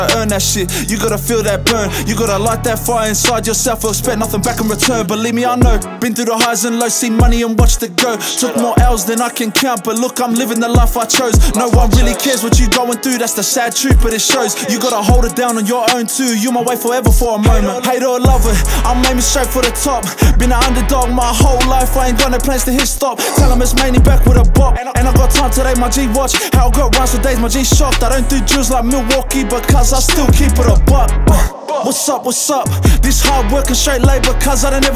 earn that shit, you gotta feel that burn. You gotta light that fire inside yourself, or expect nothing back in return. Believe me, I know, been through the highs and lows, seen money and watched it go. Took more L's than I can count, but look, I'm living the life I chose. No one really cares what you going through, that's the sad truth, but it shows. You gotta hold it down on your own too. You might wait forever for a moment. Hate or love it, I'm aiming straight for the top. Been an underdog my whole life, I ain't got no plans to hit stop. Tell them it's mainly back with a bop, and I got time today, my G watch. How I got rounds for days, my G shocked. I don't do drills like Milwaukee, because I still keep it a buck. What's up, what's up? This hard work and straight labour, cause I don't ever